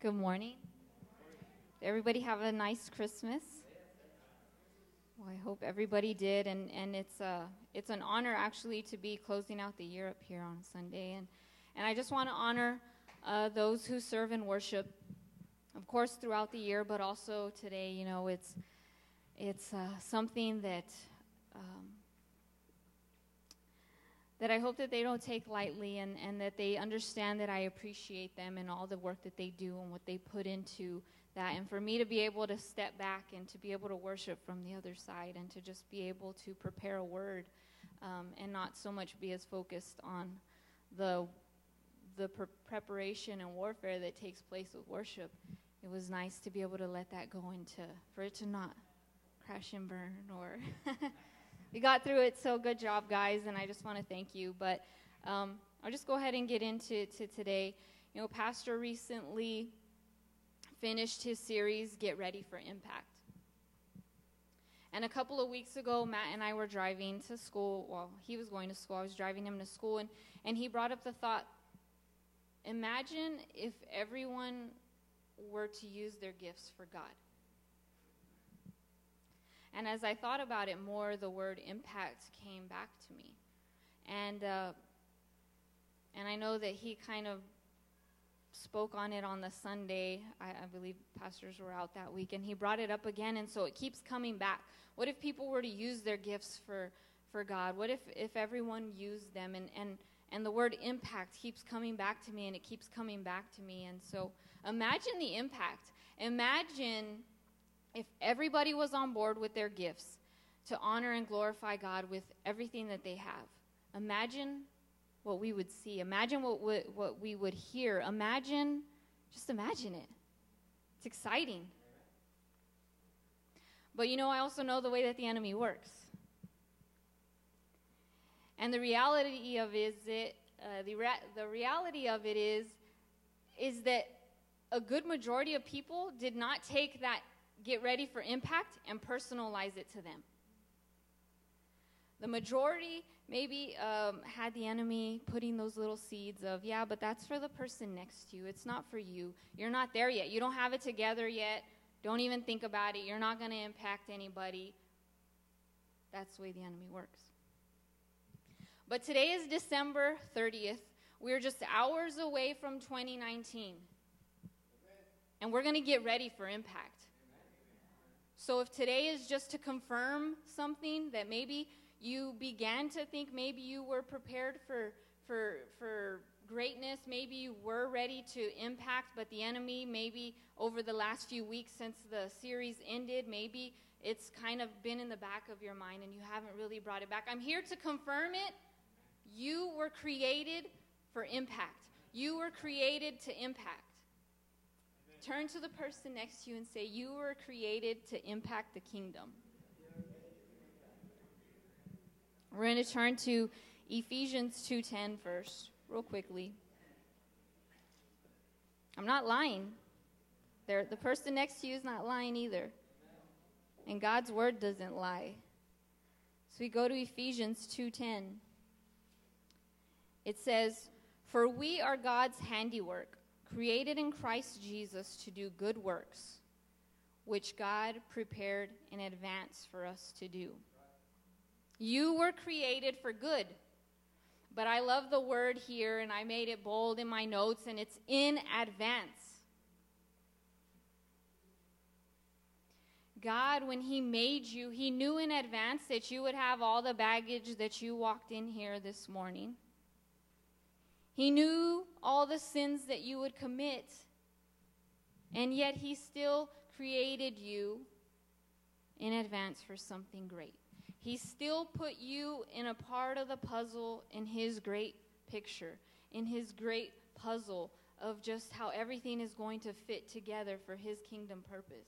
Good morning. Everybody have a nice Christmas. Well, I hope everybody did, and it's an honor actually to be closing out the year up here on Sunday, and I just want to honor those who serve in worship, of course, throughout the year, but also today. You know, it's something that that I hope that they don't take lightly, and that they understand that I appreciate them and all the work that they do and what they put into that. And for me to be able to step back and to be able to worship from the other side and to just be able to prepare a word and not so much be as focused on the preparation and warfare that takes place with worship. It was nice to be able to let that go for it to not crash and burn or... We got through it, so good job, guys, and I just want to thank you. But I'll just go ahead and get into today. You know, Pastor recently finished his series, Get Ready for Impact. And a couple of weeks ago, Matt and I were driving to school. Well, he was going to school. I was driving him to school, and he brought up the thought, imagine if everyone were to use their gifts for God. And as I thought about it more, the word impact came back to me. And I know that he kind of spoke on it on the Sunday. I believe pastors were out that week, and he brought it up again, and so it keeps coming back. What if people were to use their gifts for God? What if everyone used them? And the word impact keeps coming back to me, and it keeps coming back to me. And so imagine the impact. Imagine if everybody was on board with their gifts to honor and glorify God with everything that they have. Imagine what we would see. Imagine what we would hear. Just imagine it. It's exciting. But you know, I also know the way that the enemy works. And the reality of it is that a good majority of people did not take that get ready for impact and personalize it to them. The majority maybe had the enemy putting those little seeds of, yeah, but that's for the person next to you. It's not for you. You're not there yet. You don't have it together yet. Don't even think about it. You're not going to impact anybody. That's the way the enemy works. But today is December 30th. We're just hours away from 2019. And we're going to get ready for impact. So if today is just to confirm something that maybe you began to think, maybe you were prepared for greatness, maybe you were ready to impact, but the enemy maybe over the last few weeks since the series ended, maybe it's kind of been in the back of your mind and you haven't really brought it back. I'm here to confirm it. You were created for impact. You were created to impact. Turn to the person next to you and say, you were created to impact the kingdom. We're going to turn to Ephesians 2:10 first, real quickly. I'm not lying. The person next to you is not lying either. And God's word doesn't lie. So we go to Ephesians 2:10. It says, for we are God's handiwork, created in Christ Jesus to do good works, which God prepared in advance for us to do. You were created for good. But I love the word here, and I made it bold in my notes, and it's in advance. God, when he made you, he knew in advance that you would have all the baggage that you walked in here this morning. He knew all the sins that you would commit, and yet he still created you in advance for something great. He still put you in a part of the puzzle in his great picture, in his great puzzle of just how everything is going to fit together for his kingdom purpose.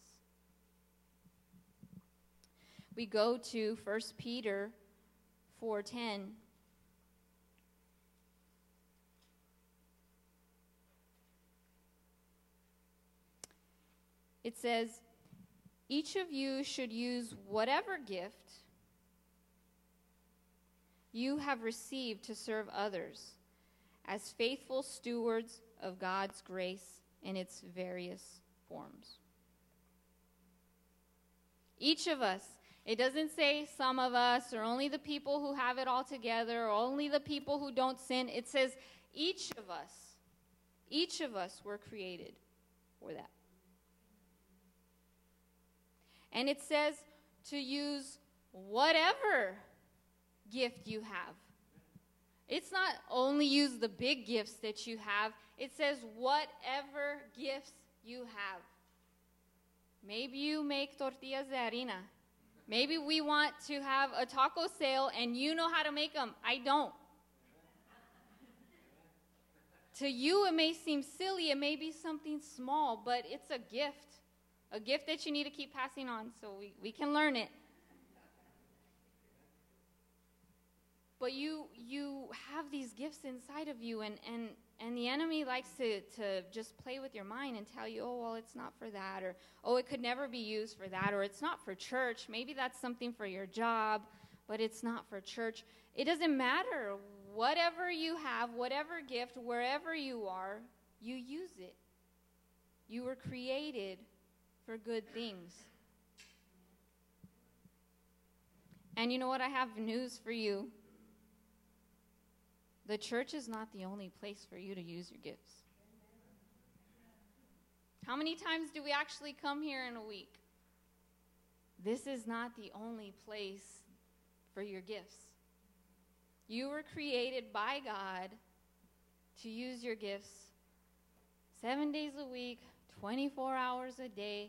We go to 1 Peter 4:10. It says, each of you should use whatever gift you have received to serve others as faithful stewards of God's grace in its various forms. Each of us. It doesn't say some of us, or only the people who have it all together, or only the people who don't sin. It says each of us were created for that. And it says to use whatever gift you have. It's not only use the big gifts that you have. It says whatever gifts you have. Maybe you make tortillas de harina. Maybe we want to have a taco sale and you know how to make them. I don't. To you, it may seem silly. It may be something small, but it's a gift that you need to keep passing on so we can learn it. But you have these gifts inside of you, and the enemy likes to just play with your mind and tell you, oh, well, it's not for that, or, oh, it could never be used for that, or it's not for church. Maybe that's something for your job, but it's not for church. It doesn't matter. Whatever you have, whatever gift, wherever you are, you use it. You were created for good things. And you know what? I have news for you. The church is not the only place for you to use your gifts. How many times do we actually come here in a week? This is not the only place for your gifts. You were created by God to use your gifts 7 days a week, 24 hours a day,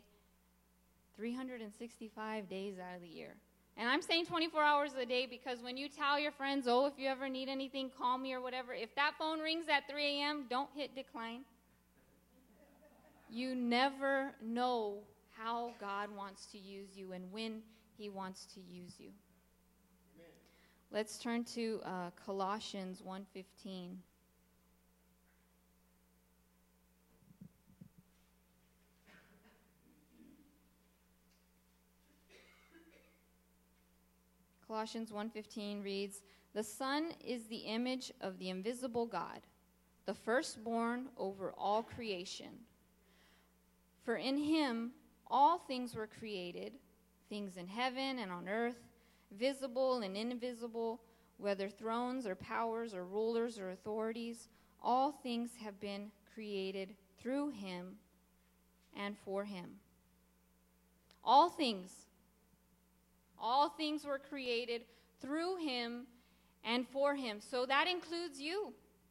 365 days out of the year. And I'm saying 24 hours a day because when you tell your friends, oh, if you ever need anything, call me or whatever, if that phone rings at 3 a.m., don't hit decline. You never know how God wants to use you and when he wants to use you. Amen. Let's turn to Colossians 1:15. Colossians 1:15 reads, "The Son is the image of the invisible God, the firstborn over all creation. For in him all things were created, things in heaven and on earth, visible and invisible, whether thrones or powers or rulers or authorities, all things have been created through him and for him." All things were created through him and for him. So that includes you.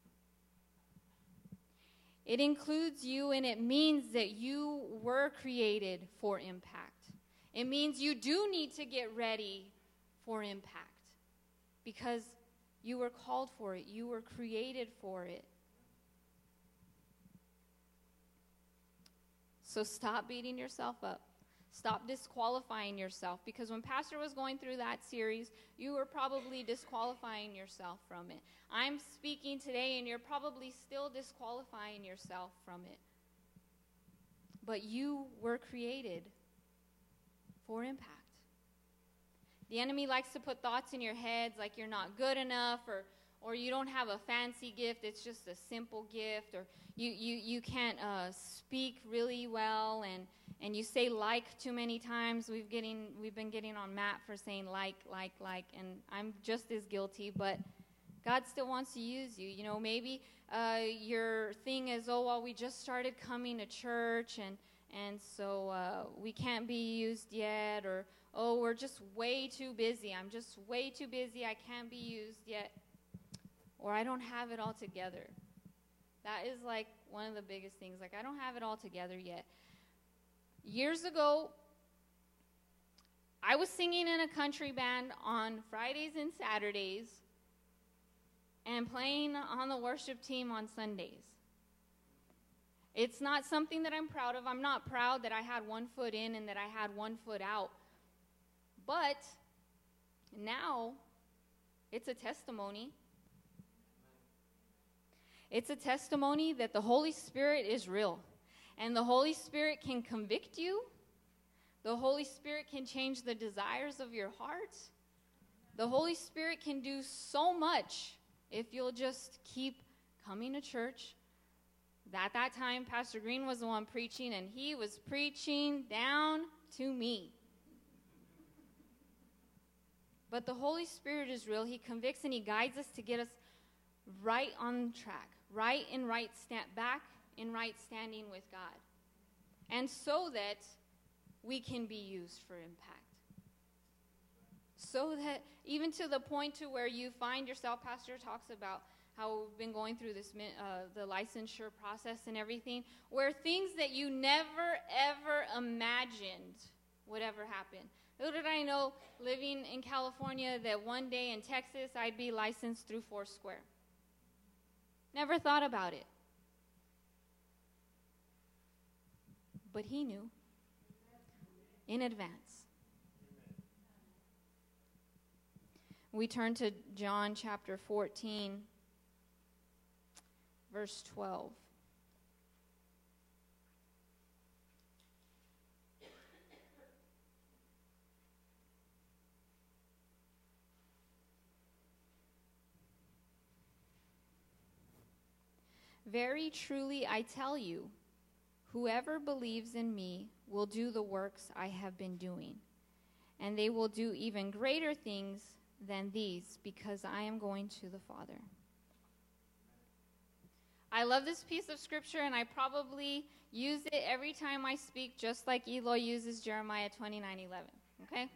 It includes you, and it means that you were created for impact. It means you do need to get ready for impact because you were called for it. You were created for it. So stop beating yourself up. Stop disqualifying yourself, because when Pastor was going through that series, you were probably disqualifying yourself from it. I'm speaking today, and you're probably still disqualifying yourself from it. But you were created for impact. The enemy likes to put thoughts in your heads like you're not good enough, or you don't have a fancy gift, it's just a simple gift, or you can't speak really well, and you say like too many times. We've been getting on Matt for saying like, and I'm just as guilty, but God still wants to use you. You know, maybe your thing is, oh, well, we just started coming to church, and so we can't be used yet, or, oh, we're just way too busy. I'm just way too busy. I can't be used yet. Or I don't have it all together. That is like one of the biggest things. Like, I don't have it all together yet. Years ago, I was singing in a country band on Fridays and Saturdays and playing on the worship team on Sundays. It's not something that I'm proud of. I'm not proud that I had one foot in and that I had one foot out. But now it's a testimony. It's a testimony that the Holy Spirit is real. And the Holy Spirit can convict you. The Holy Spirit can change the desires of your heart. The Holy Spirit can do so much if you'll just keep coming to church, At that time, Pastor Green was the one preaching, and he was preaching down to me. But the Holy Spirit is real. He convicts and he guides us to get us right on track, back in right standing with God. And so that we can be used for impact. So that even to the point to where you find yourself, Pastor talks about how we've been going through this, the licensure process and everything, where things that you never, ever imagined would ever happen. Little did I know, living in California, that one day in Texas, I'd be licensed through Foursquare. Never thought about it. But he knew in advance. We turn to John chapter 14, verse 12. Very truly I tell you, whoever believes in me will do the works I have been doing, and they will do even greater things than these, because I am going to the Father. I love this piece of scripture, and I probably use it every time I speak, just like Eloy uses Jeremiah 29:11. Okay?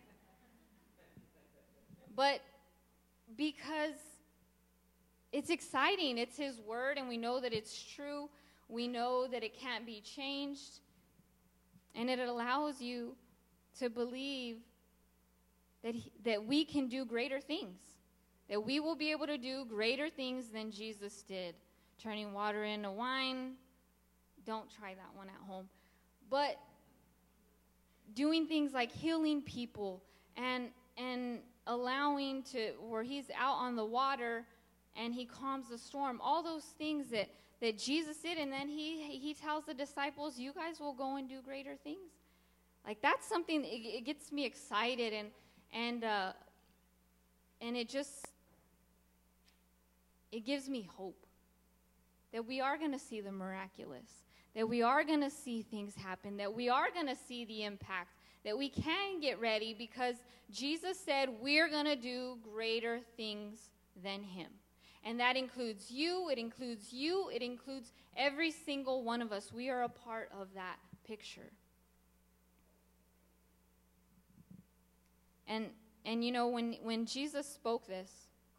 But because it's exciting, it's his word, and we know that it's true. We know that it can't be changed. And it allows you to believe that we can do greater things. That we will be able to do greater things than Jesus did. Turning water into wine. Don't try that one at home. But doing things like healing people and allowing to, where he's out on the water and he calms the storm. All those things that Jesus did, and then he tells the disciples, you guys will go and do greater things. Like, that's something, it gets me excited, and it gives me hope that we are going to see the miraculous, that we are going to see things happen, that we are going to see the impact, that we can get ready, because Jesus said we're going to do greater things than him. And that includes you, it includes every single one of us. We are a part of that picture. And you know, when Jesus spoke this,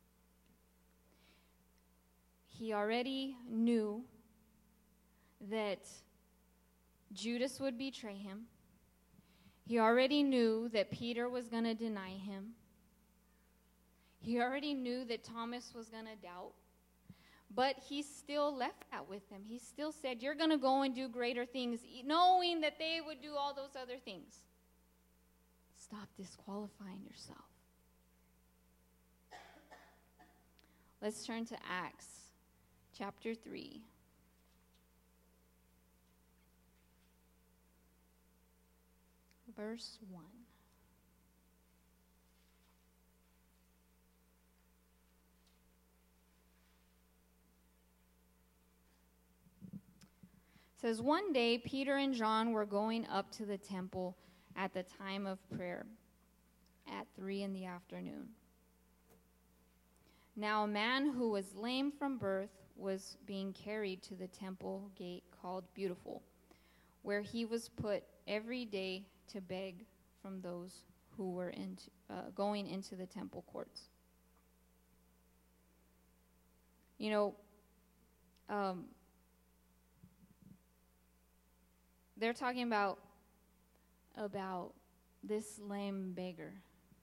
he already knew that Judas would betray him. He already knew that Peter was going to deny him. He already knew that Thomas was going to doubt. But he still left that with them. He still said, you're going to go and do greater things, knowing that they would do all those other things. Stop disqualifying yourself. Let's turn to Acts chapter 3. Verse 1. It says, one day Peter and John were going up to the temple at the time of prayer at 3 p.m. Now a man who was lame from birth was being carried to the temple gate called Beautiful, where he was put every day to beg from those who were going into the temple courts. You know, they're talking about this lame beggar.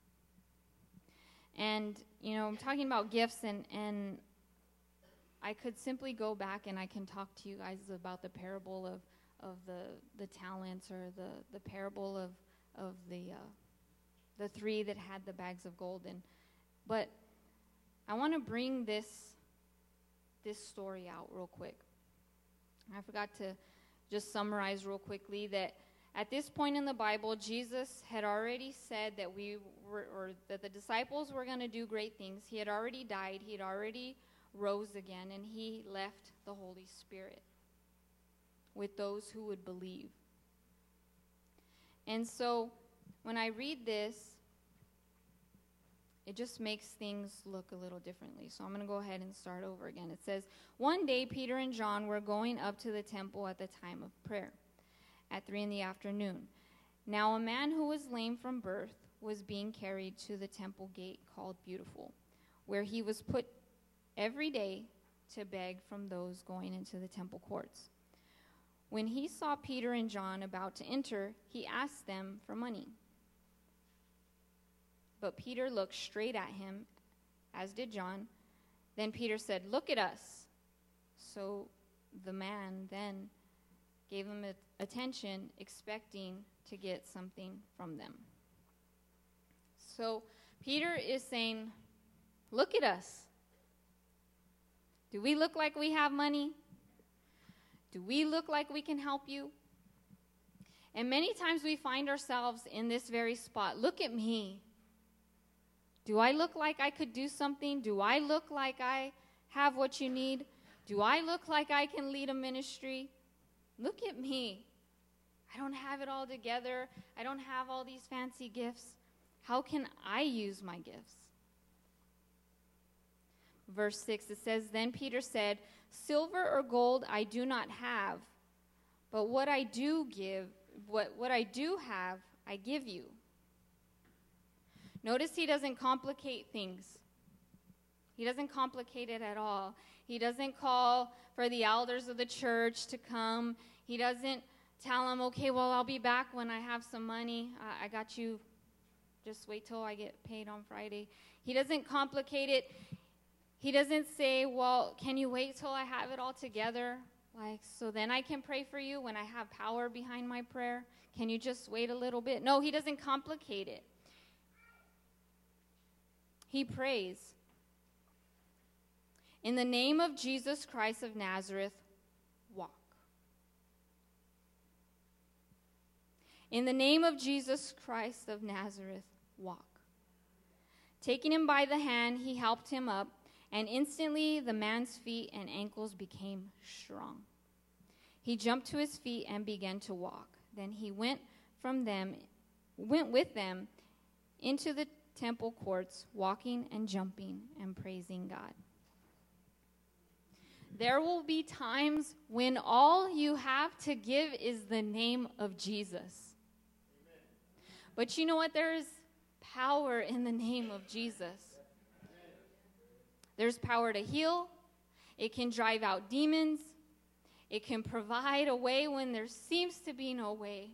And, you know, I'm talking about gifts, and I could simply go back and I can talk to you guys about the parable of the talents, or the parable of the three that had the bags of gold. But I want to bring this story out real quick. I forgot to just summarize real quickly that at this point in the Bible, Jesus had already said that that the disciples were going to do great things. He had already died. He had already rose again, and he left the Holy Spirit. with those who would believe. And so when I read this, it just makes things look a little differently. So I'm going to go ahead and start over again. It says, "One day Peter and John were going up to the temple at the time of prayer, at 3 p.m. Now a man who was lame from birth was being carried to the temple gate called Beautiful, where he was put every day to beg from those going into the temple courts. When he saw Peter and John about to enter, he asked them for money. But Peter looked straight at him, as did John. Then Peter said, 'Look at us.' So the man then gave him attention, expecting to get something from them." So Peter is saying, "Look at us. Do we look like we have money? Do we look like we can help you?" And many times we find ourselves in this very spot. Look at me. Do I look like I could do something? Do I look like I have what you need? Do I look like I can lead a ministry? Look at me. I don't have it all together. I don't have all these fancy gifts. How can I use my gifts? Verse 6, it says, "Then Peter said, 'Silver or gold I do not have, but what I do have, I give you.'" Notice he doesn't complicate things. He doesn't complicate it at all. He doesn't call for the elders of the church to come. He doesn't tell them, "Okay, well, I'll be back when I have some money. I got you. Just wait till I get paid on Friday." He doesn't complicate it. He doesn't say, "Well, can you wait till I have it all together? So then I can pray for you when I have power behind my prayer. Can you just wait a little bit?" No, he doesn't complicate it. He prays, "In the name of Jesus Christ of Nazareth, walk." In the name of Jesus Christ of Nazareth, walk. Taking him by the hand, he helped him up, and instantly the man's feet and ankles became strong. He jumped to his feet and began to walk. Then he went with them into the temple courts, walking and jumping and praising God. There will be times when all you have to give is the name of Jesus. Amen. But you know what? There is power in the name of Jesus. There's power to heal. It can drive out demons. It can provide a way when there seems to be no way.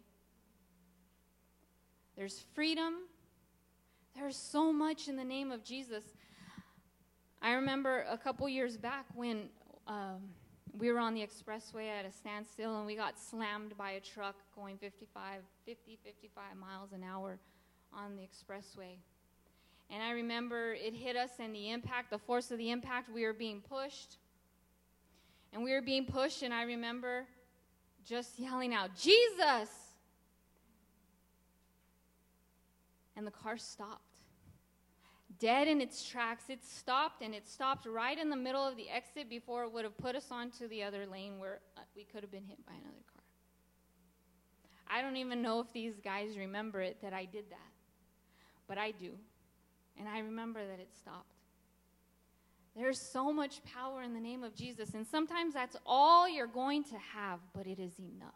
There's freedom. There's so much in the name of Jesus. I remember a couple years back when we were on the expressway at a standstill and we got slammed by a truck going 55 miles an hour on the expressway. And I remember it hit us, and the force of the impact, we were being pushed. And we were being pushed, and I remember just yelling out, "Jesus!" And the car stopped. Dead in its tracks. It stopped, and it stopped right in the middle of the exit before it would have put us onto the other lane where we could have been hit by another car. I don't even know if these guys remember it, that I did that. But I do. And I remember that it stopped. There's so much power in the name of Jesus, and sometimes that's all you're going to have, but it is enough.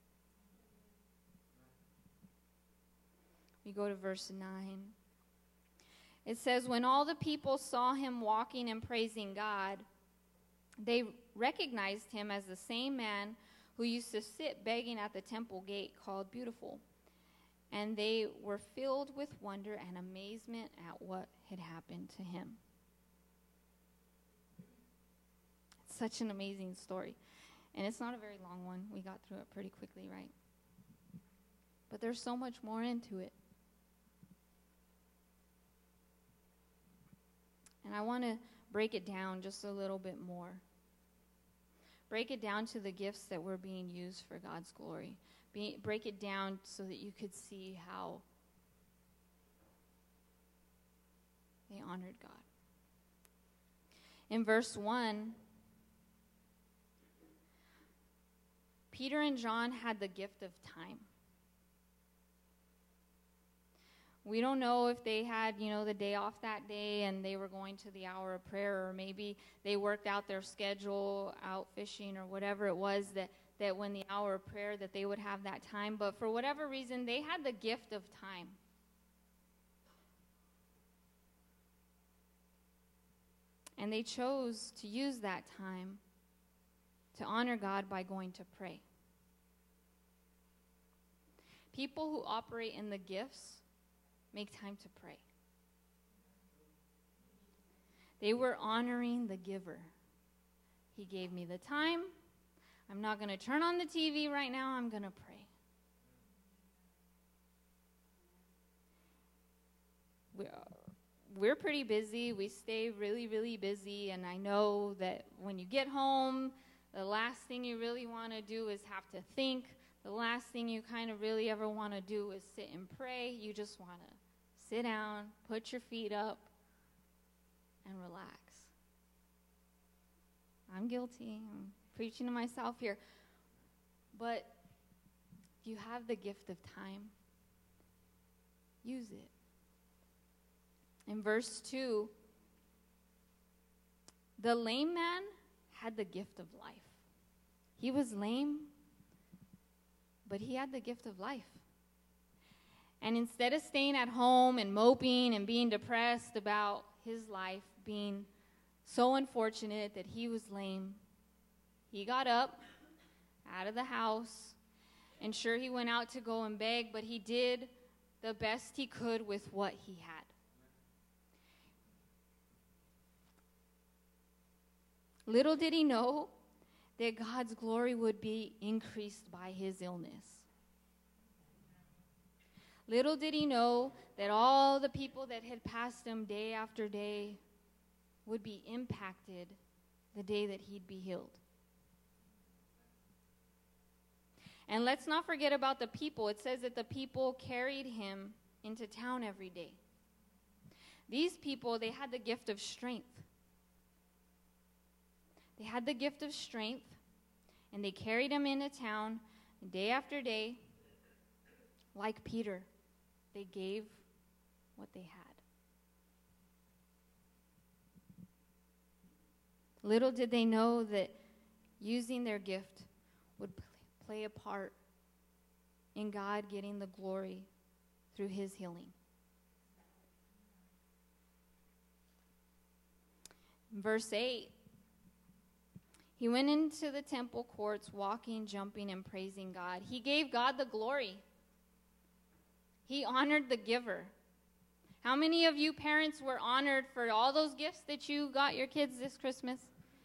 We go to verse 9. It says, "When all the people saw him walking and praising God, they recognized him as the same man who used to sit begging at the temple gate called Beautiful. And they were filled with wonder and amazement at what had happened to him." It's such an amazing story. And it's not a very long one. We got through it pretty quickly, right? But there's so much more into it. And I want to break it down just a little bit more. Break it down to the gifts that were being used for God's glory. Break it down so that you could see how they honored God. In verse 1, Peter and John had the gift of time. We don't know if they had, the day off that day and they were going to the hour of prayer, or maybe they worked out their schedule out fishing or whatever it was that when the hour of prayer that they would have that time. But for whatever reason, they had the gift of time. And they chose to use that time to honor God by going to pray. People who operate in the gifts make time to pray. They were honoring the giver. He gave me the time. I'm not going to turn on the TV right now. I'm going to pray. We're pretty busy. We stay really, really busy. And I know that when you get home, the last thing you really want to do is have to think. The last thing you kind of really ever want to do is sit and pray. You just want to sit down, put your feet up, and relax. I'm guilty. I'm preaching to myself here. But if you have the gift of time, use it. In verse 2, the lame man had the gift of life. He was lame, but he had the gift of life. And instead of staying at home and moping and being depressed about his life being so unfortunate that he was lame, he got up out of the house, and sure, he went out to go and beg, but he did the best he could with what he had. Little did he know that God's glory would be increased by his illness. Little did he know that all the people that had passed him day after day would be impacted the day that he'd be healed. And let's not forget about the people. It says that the people carried him into town every day. These people, they had the gift of strength. They had the gift of strength, and they carried him into town day after day. Like Peter, they gave what they had. Little did they know that using their gift would play a part in God getting the glory through his healing. In verse 8, he went into the temple courts, walking, jumping, and praising God. He gave God the glory. He honored the giver. How many of you parents were honored for all those gifts that you got your kids this Christmas?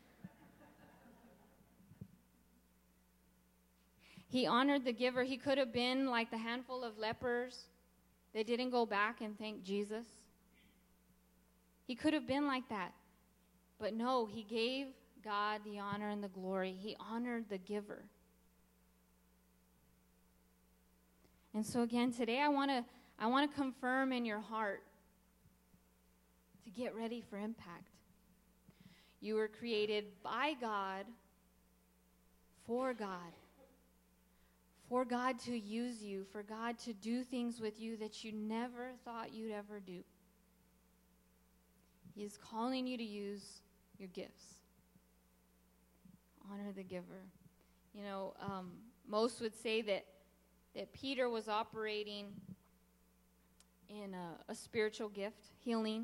He honored the giver. He could have been like the handful of lepers that didn't go back and thank Jesus. He could have been like that. But no, he gave God the honor and the glory. He honored the giver. And so again, today I want to confirm in your heart to get ready for impact. You were created by God, for God to use you, for God to do things with you that you never thought you'd ever do. He is calling you to use your gifts. Honor the giver. Most would say that Peter was operating in a spiritual gift, healing.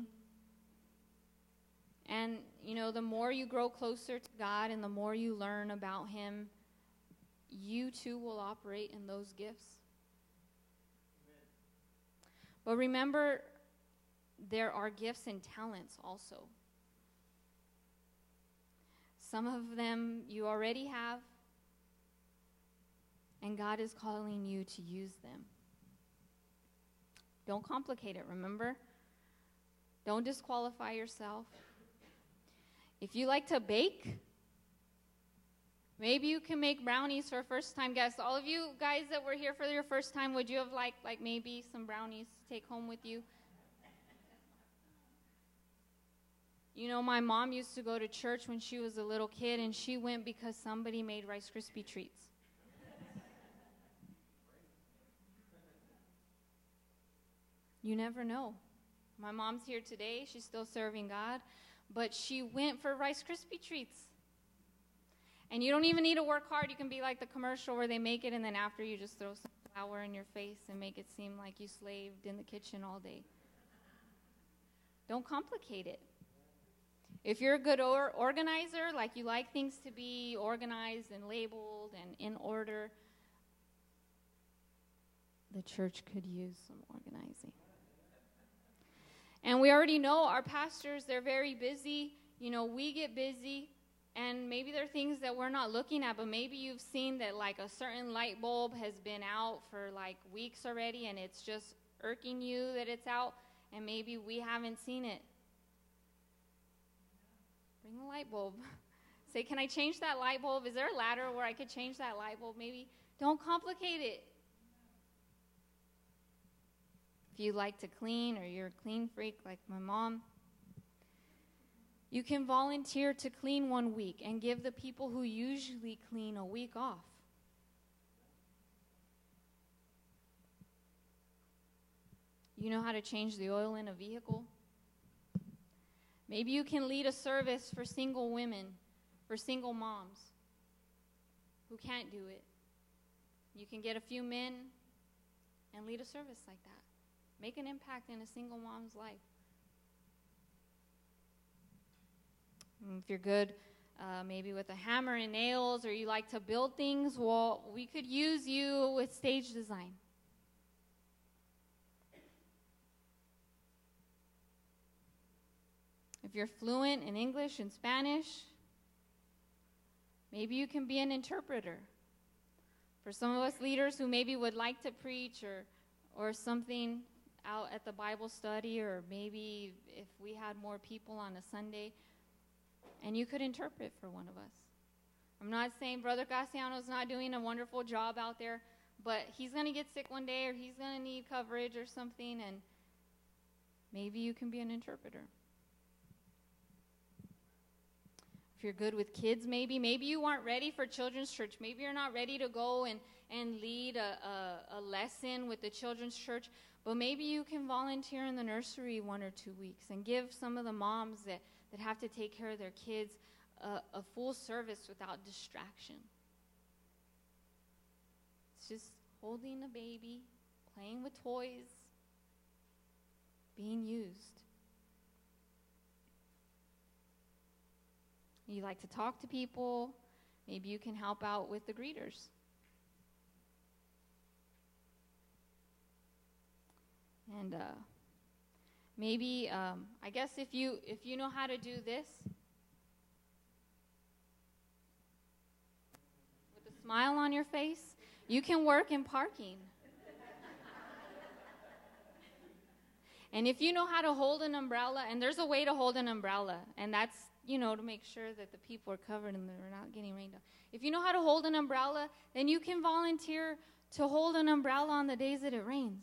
And, the more you grow closer to God and the more you learn about him, you too will operate in those gifts. Amen. But remember, there are gifts and talents also. Some of them you already have, and God is calling you to use them. Don't complicate it, remember? Don't disqualify yourself. If you like to bake, maybe you can make brownies for first-time guests. All of you guys that were here for your first time, would you have liked maybe some brownies to take home with you? My mom used to go to church when she was a little kid, and she went because somebody made Rice Krispie treats. You never know. My mom's here today. She's still serving God. But she went for Rice Krispie treats. And you don't even need to work hard. You can be like the commercial where they make it, and then after you just throw some flour in your face and make it seem like you slaved in the kitchen all day. Don't complicate it. If you're a good organizer, like you like things to be organized and labeled and in order, the church could use some organizing. And we already know our pastors, they're very busy. You know, we get busy, and maybe there are things that we're not looking at, but maybe you've seen that like a certain light bulb has been out for like weeks already, and it's just irking you that it's out, and maybe we haven't seen it. Bring the light bulb. Say, can I change that light bulb? Is there a ladder where I could change that light bulb? Maybe. Don't complicate it. If you like to clean or you're a clean freak like my mom, you can volunteer to clean 1 week and give the people who usually clean a week off. You know how to change the oil in a vehicle? Maybe you can lead a service for single women, for single moms who can't do it. You can get a few men and lead a service like that. Make an impact in a single mom's life. And if you're good maybe with a hammer and nails, or you like to build things, well, we could use you with stage design. If you're fluent in English and Spanish, maybe you can be an interpreter. For some of us leaders who maybe would like to preach or something out at the Bible study, or maybe if we had more people on a Sunday, and you could interpret for one of us. I'm not saying Brother Cassiano's not doing a wonderful job out there, but he's going to get sick one day, or he's going to need coverage or something, and maybe you can be an interpreter. If you're good with kids, maybe you aren't ready for children's church. Maybe you're not ready to go and lead a lesson with the children's church, but maybe you can volunteer in the nursery 1 or 2 weeks and give some of the moms that have to take care of their kids a full service without distraction. It's just holding a baby, playing with toys, being used. You like to talk to people, maybe you can help out with the greeters. And maybe, I guess if you know how to do this, with a smile on your face, you can work in parking. And if you know how to hold an umbrella, and there's a way to hold an umbrella, and that's, to make sure that the people are covered and they're not getting rained on. If you know how to hold an umbrella, then you can volunteer to hold an umbrella on the days that it rains.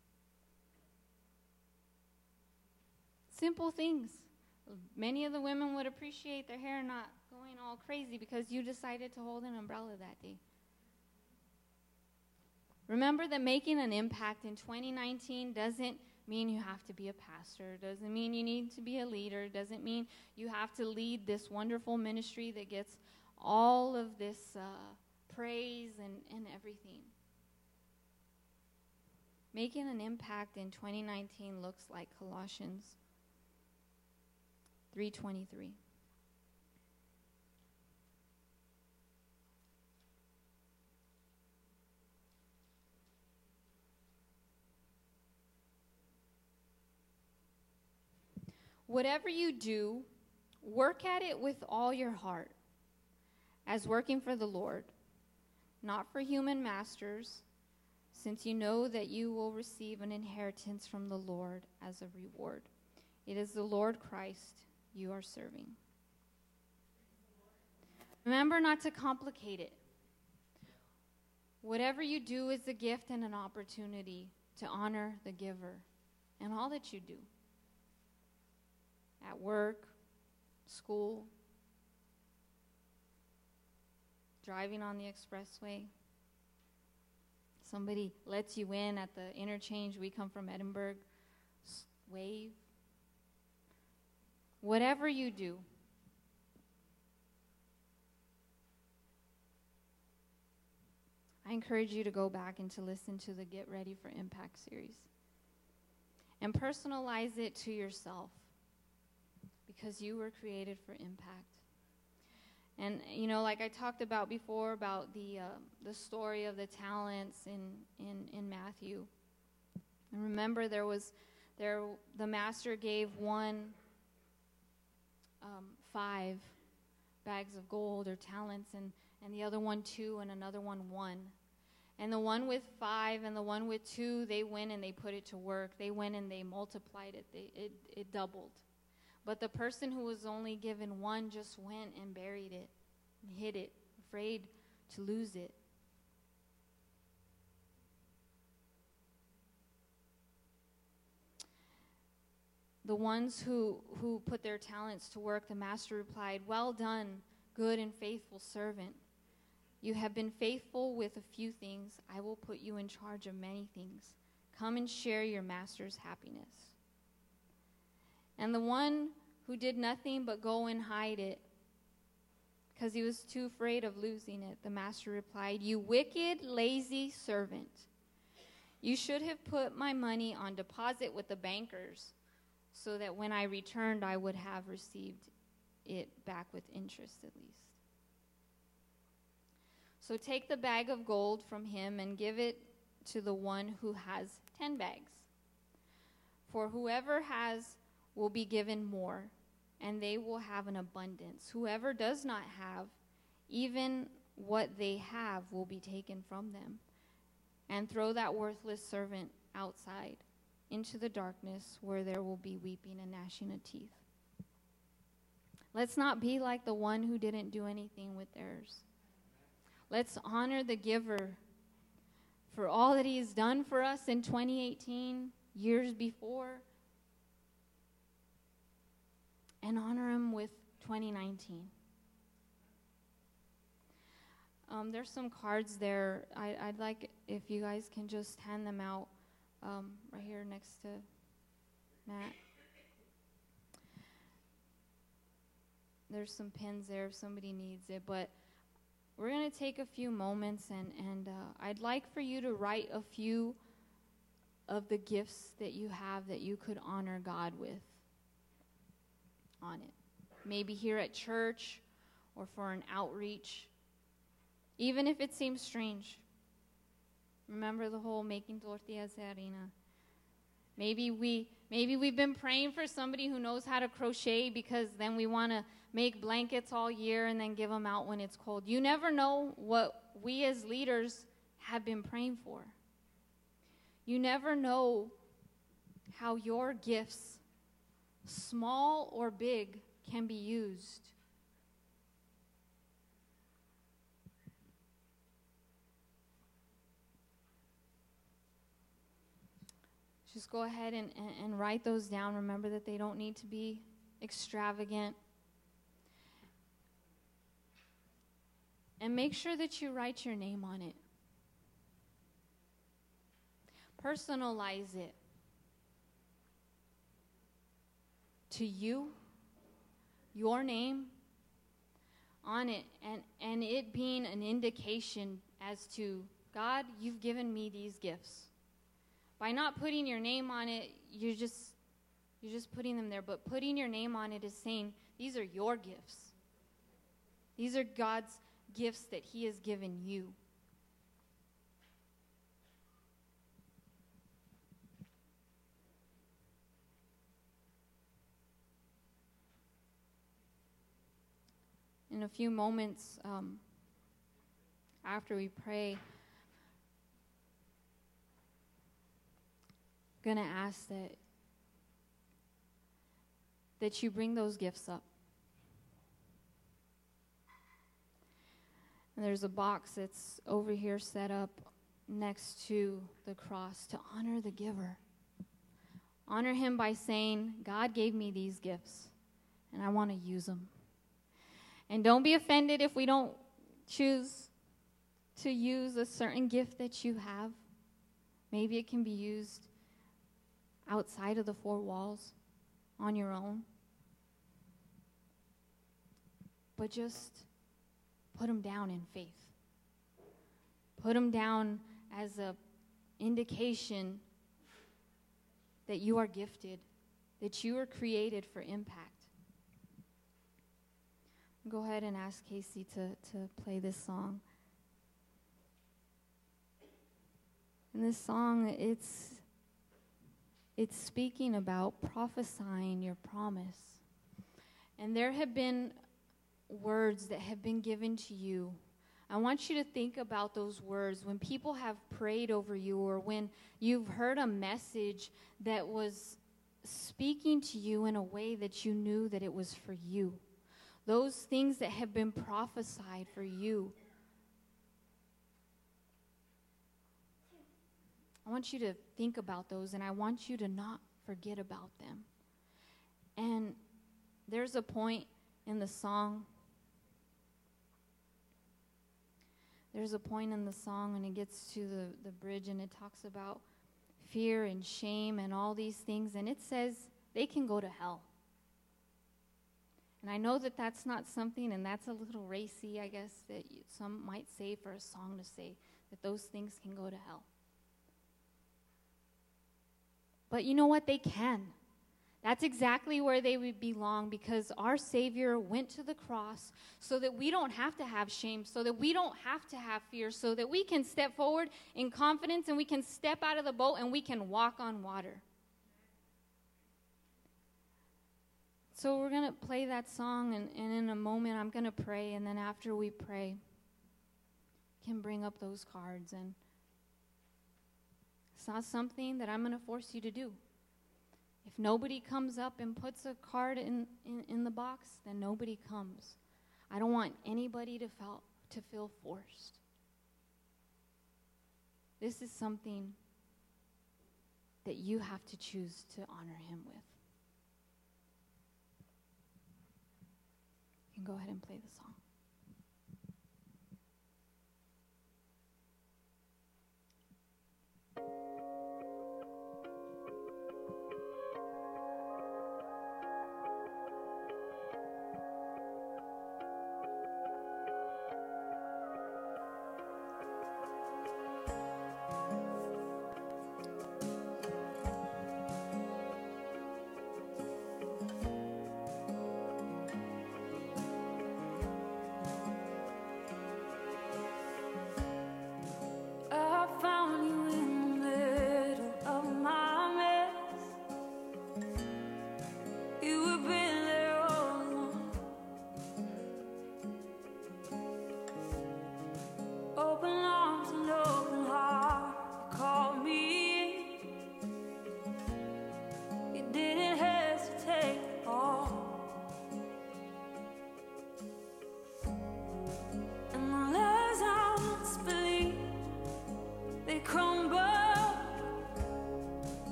Simple things. Many of the women would appreciate their hair not going all crazy because you decided to hold an umbrella that day. Remember that making an impact in 2019 doesn't mean you have to be a pastor, doesn't mean you need to be a leader, doesn't mean you have to lead this wonderful ministry that gets all of this praise and everything. Making an impact in 2019 looks like Colossians 3:23. Whatever you do, work at it with all your heart, as working for the Lord, not for human masters, since you know that you will receive an inheritance from the Lord as a reward. It is the Lord Christ you are serving. Remember not to complicate it. Whatever you do is a gift and an opportunity to honor the giver in all that you do. At work, school, driving on the expressway. Somebody lets you in at the interchange. We come from Edinburgh. wave. Whatever you do, I encourage you to go back and to listen to the Get Ready for Impact series. And personalize it to yourself, because you were created for impact. And, like I talked about before about the story of the talents in Matthew. And remember, the master gave one 5 bags of gold or talents, and the other one 2, and another one 1. And the one with 5 and the one with 2, they went and they put it to work. They went and they multiplied it. It doubled. But the person who was only given 1 just went and buried it and hid it, afraid to lose it. The ones who put their talents to work, the master replied, "Well done, good and faithful servant. You have been faithful with a few things. I will put you in charge of many things. Come and share your master's happiness." And the one who did nothing but go and hide it, because he was too afraid of losing it, the master replied, "You wicked, lazy servant. You should have put my money on deposit with the bankers, so that when I returned, I would have received it back with interest at least. So take the bag of gold from him and give it to the one who has 10 bags. For whoever has will be given more, and they will have an abundance. Whoever does not have, even what they have will be taken from them. And throw that worthless servant outside into the darkness, where there will be weeping and gnashing of teeth." Let's not be like the one who didn't do anything with theirs. Let's honor the giver for all that he has done for us in 2018, years before, and honor him with 2019. There's some cards there. I'd like if you guys can just hand them out right here next to Matt. There's some pins there if somebody needs it, but we're going to take a few moments, and I'd like for you to write a few of the gifts that you have that you could honor God with on it. Maybe here at church or for an outreach, even if it seems strange. Remember the whole making tortillas de harina. Maybe we've been praying for somebody who knows how to crochet, because then we want to make blankets all year and then give them out when it's cold. You never know what we as leaders have been praying for. You never know how your gifts, small or big, can be used. Just go ahead and write those down. Remember that they don't need to be extravagant. And make sure that you write your name on it. Personalize it to you, your name on it, and it being an indication as to, God, you've given me these gifts. By not putting your name on it, you're just putting them there. But putting your name on it is saying, these are your gifts. These are God's gifts that he has given you. In a few moments after we pray, I'm going to ask that you bring those gifts up. And there's a box that's over here set up next to the cross to honor the giver. Honor him by saying, God gave me these gifts, and I want to use them. And don't be offended if we don't choose to use a certain gift that you have. Maybe it can be used outside of the four walls on your own. But just put them down in faith. Put them down as an indication that you are gifted, that you are created for impact. Go ahead and ask Casey to play this song. And this song, it's speaking about prophesying your promise. And there have been words that have been given to you. I want you to think about those words when people have prayed over you, or when you've heard a message that was speaking to you in a way that you knew that it was for you. Those things that have been prophesied for you. I want you to think about those, and I want you to not forget about them. And there's a point in the song. There's a point in the song, and it gets to the bridge, and it talks about fear and shame and all these things, and it says they can go to hell. And I know that that's not something, and that's a little racy, I guess, that some might say for a song to say, that those things can go to hell. But you know what? They can. That's exactly where they would belong, because our Savior went to the cross so that we don't have to have shame, so that we don't have to have fear, so that we can step forward in confidence and we can step out of the boat and we can walk on water. So we're going to play that song, and in a moment I'm going to pray, and then after we pray, we can bring up those cards. And it's not something that I'm going to force you to do. If nobody comes up and puts a card in the box, then nobody comes. I don't want anybody to feel forced. This is something that you have to choose to honor him with. You can go ahead and play the song.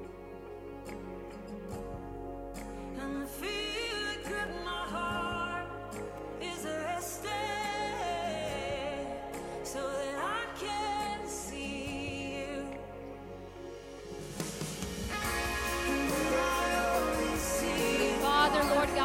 And the fear that gripped my heart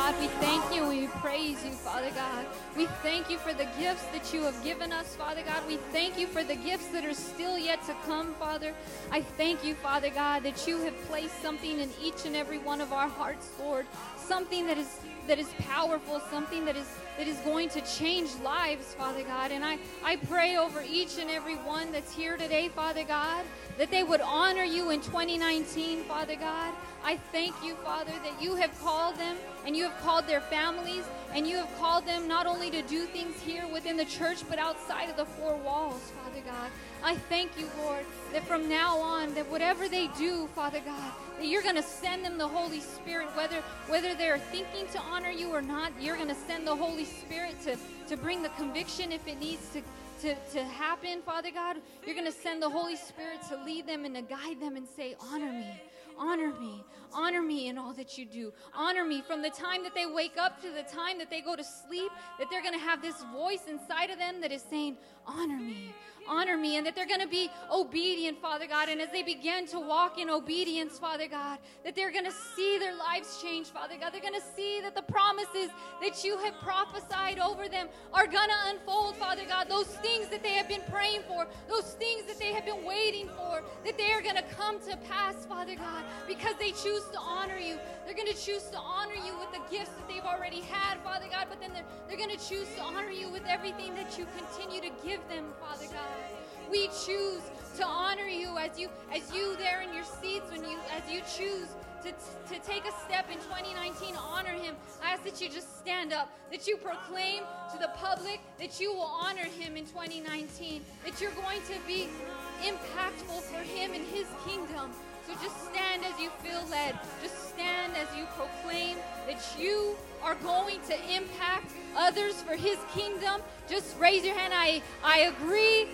God, we thank you and we praise you, Father God. We thank you for the gifts that you have given us, Father God. We thank you for the gifts that are still yet to come, Father. I thank you, Father God, that you have placed something in each and every one of our hearts, Lord. Something that is powerful, something that is going to change lives, Father God. And I pray over each and every one that's here today, Father God, that they would honor you in 2019, Father God. I thank you, Father, that you have called them and you have called their families and you have called them not only to do things here within the church but outside of the four walls, Father God. I thank you, Lord, that from now on, that whatever they do, Father God, that you're going to send them the Holy Spirit, whether they're thinking to honor you or not, you're going to send the Holy Spirit to bring the conviction if it needs to happen, Father God. You're going to send the Holy Spirit to lead them and to guide them and say, honor me. Honor me. Honor me in all that you do. Honor me from the time that they wake up to the time that they go to sleep, that they're going to have this voice inside of them that is saying, honor me. Honor me, and that they're going to be obedient, Father God. And as they begin to walk in obedience, Father God, that they're going to see their lives change, Father God. They're going to see that the promises that you have prophesied over them are going to unfold, Father God. Those things that they have been praying for, those things that they have been waiting for, that they are going to come to pass, Father God, because they choose to honor you. They're going to choose to honor you with the gifts that they've already had, Father God, but then they're going to choose to honor you with everything that you continue to give them, Father God. We choose to honor you as you there in your seats, as you choose to take a step in 2019 to honor him. I ask that you just stand up, that you proclaim to the public that you will honor him in 2019, that you're going to be impactful for him and his kingdom. So just stand as you feel led. Just stand as you proclaim that you are going to impact others for his kingdom. Just raise your hand. I agree.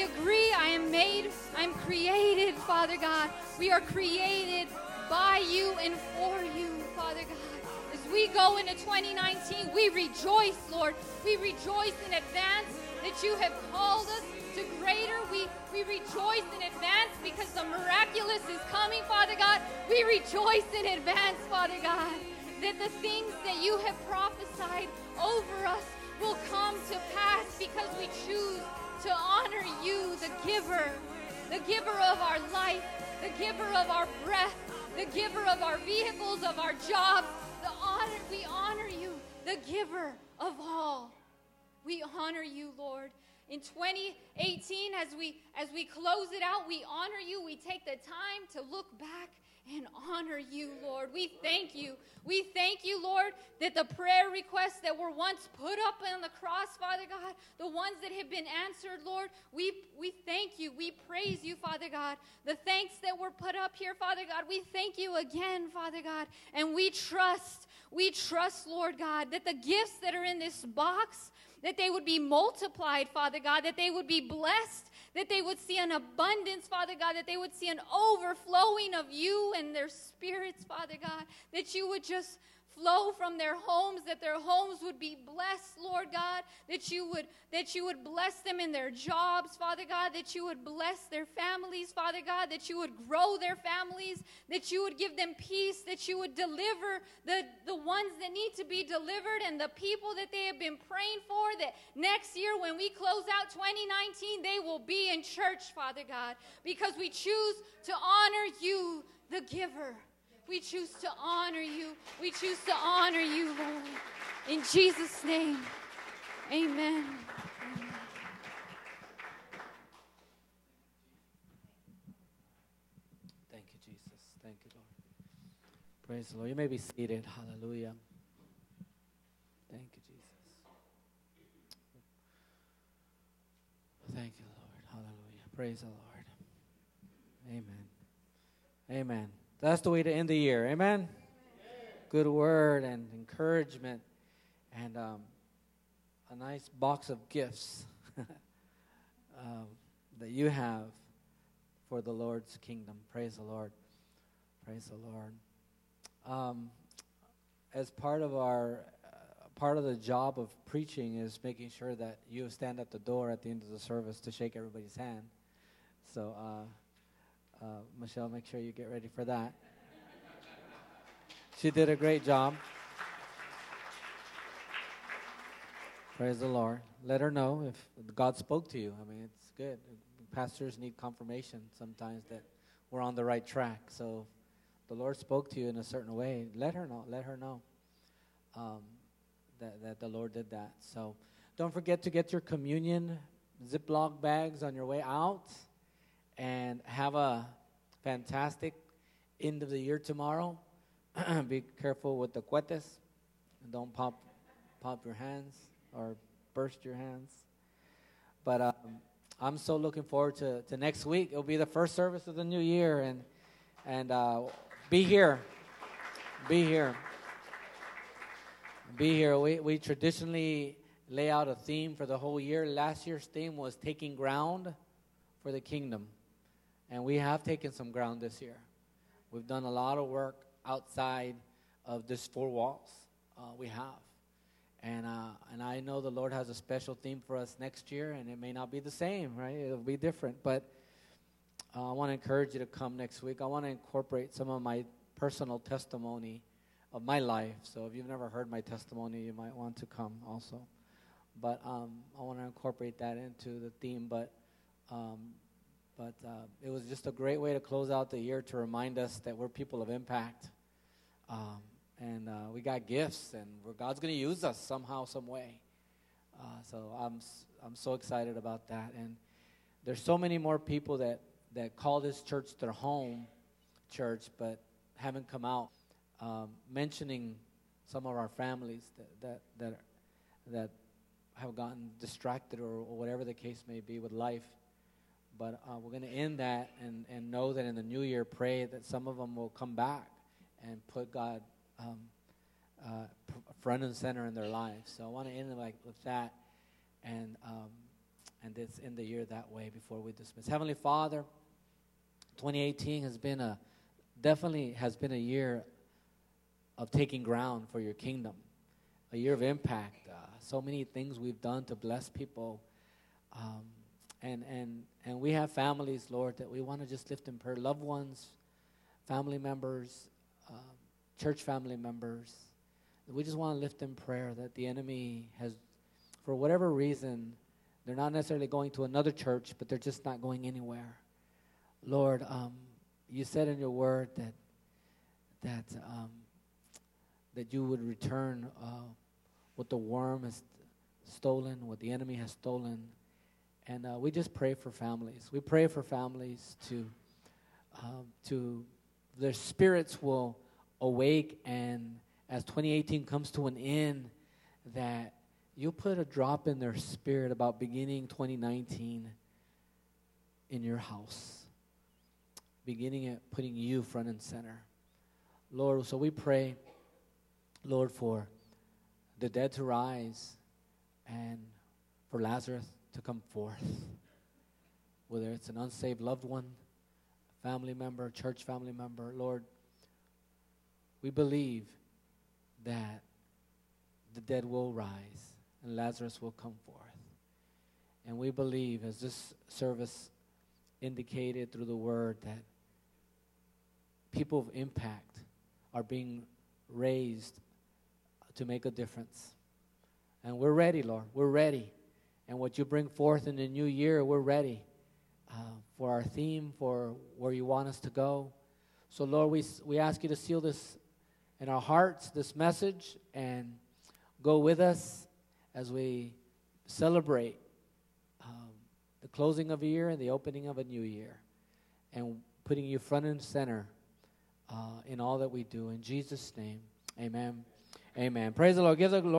I am made. I'm created, Father God. We are created by you and for you, Father God. As we go into 2019, we rejoice, Lord. We rejoice in advance that you have called us to greater. We rejoice in advance because the miraculous is coming, Father God. We rejoice in advance, Father God, that the things that you have prophesied over us will come to pass because we choose to honor you, the giver of our life, the giver of our breath, the giver of our vehicles, of our jobs. We honor you, the giver of all. We honor you, Lord. In 2018, as we close it out, we honor you. We take the time to look back and honor you, Lord. We thank you. We thank you, Lord, that the prayer requests that were once put up on the cross, Father God, the ones that have been answered, Lord, we thank you. We praise you, Father God. The thanks that were put up here, Father God, we thank you again, Father God. And we trust, Lord God, that the gifts that are in this box, that they would be multiplied, Father God, that they would be blessed, that they would see an abundance, Father God, that they would see an overflowing of you and their spirits, Father God, that you would just flow from their homes, that their homes would be blessed, Lord God, that you would bless them in their jobs, Father God, that you would bless their families, Father God, that you would grow their families, that you would give them peace, that you would deliver the ones that need to be delivered and the people that they have been praying for, that next year when we close out 2019, they will be in church, Father God, because we choose to honor you, the giver. We choose to honor you. We choose to honor you, Lord. In Jesus' name, amen. Thank you, Jesus. Thank you, Lord. Praise the Lord. You may be seated. Hallelujah. Thank you, Jesus. Thank you, Lord. Hallelujah. Praise the Lord. Amen. Amen. That's the way to end the year. Amen? Amen. Good word and encouragement and a nice box of gifts that you have for the Lord's kingdom. Praise the Lord. Praise the Lord. As part of the job of preaching is making sure that you stand at the door at the end of the service to shake everybody's hand. So, Michelle, make sure you get ready for that. She did a great job. Praise the Lord. Let her know if God spoke to you. I mean, it's good. Pastors need confirmation sometimes that we're on the right track. So if the Lord spoke to you in a certain way, let her know. Let her know that the Lord did that. So don't forget to get your communion Ziploc bags on your way out, and have a fantastic end of the year tomorrow. Be careful with the cohetes. Don't pop your hands or burst your hands. But I'm so looking forward to next week. It'll be the first service of the new year, and be here. Be here. Be here. We traditionally lay out a theme for the whole year. Last year's theme was taking ground for the kingdom. And we have taken some ground this year. We've done a lot of work outside of this four walls. We have. And I know the Lord has a special theme for us next year, and it may not be the same, right? It'll be different. But I want to encourage you to come next week. I want to incorporate some of my personal testimony of my life. So if you've never heard my testimony, you might want to come also. But I want to incorporate that into the theme. But it was just a great way to close out the year, to remind us that we're people of impact. And we got gifts, and God's going to use us somehow, some way. So I'm so excited about that. And there's so many more people that call this church their home church, but haven't come out, mentioning some of our families that have gotten distracted or whatever the case may be with life. But we're going to end that and know that in the new year, pray that some of them will come back and put God front and center in their lives. So I want to end it with that, and this end the year that way before we dismiss. Heavenly Father, 2018 has been a year of taking ground for your kingdom, a year of impact. So many things we've done to bless people, and we have families, Lord, that we want to just lift in prayer. Loved ones, family members, church family members. We just want to lift in prayer that the enemy has, for whatever reason, they're not necessarily going to another church, but they're just not going anywhere. Lord, you said in your word that you would return what the worm has stolen, what the enemy has stolen. And we just pray for families. We pray for families to their spirits will awake, and as 2018 comes to an end, that you'll put a drop in their spirit about beginning 2019 in your house, beginning at putting you front and center. Lord, so we pray, Lord, for the dead to rise and for Lazarus to come forth, whether it's an unsaved loved one, family member, church family member. Lord, we believe that the dead will rise and Lazarus will come forth. And we believe, as this service indicated through the word, that people of impact are being raised to make a difference. And we're ready, Lord. We're ready. And what you bring forth in the new year, we're ready for our theme, for where you want us to go. So, Lord, we ask you to seal this in our hearts, this message, and go with us as we celebrate the closing of a year and the opening of a new year, and putting you front and center in all that we do. In Jesus' name, amen. Amen. Praise the Lord. Give the Lord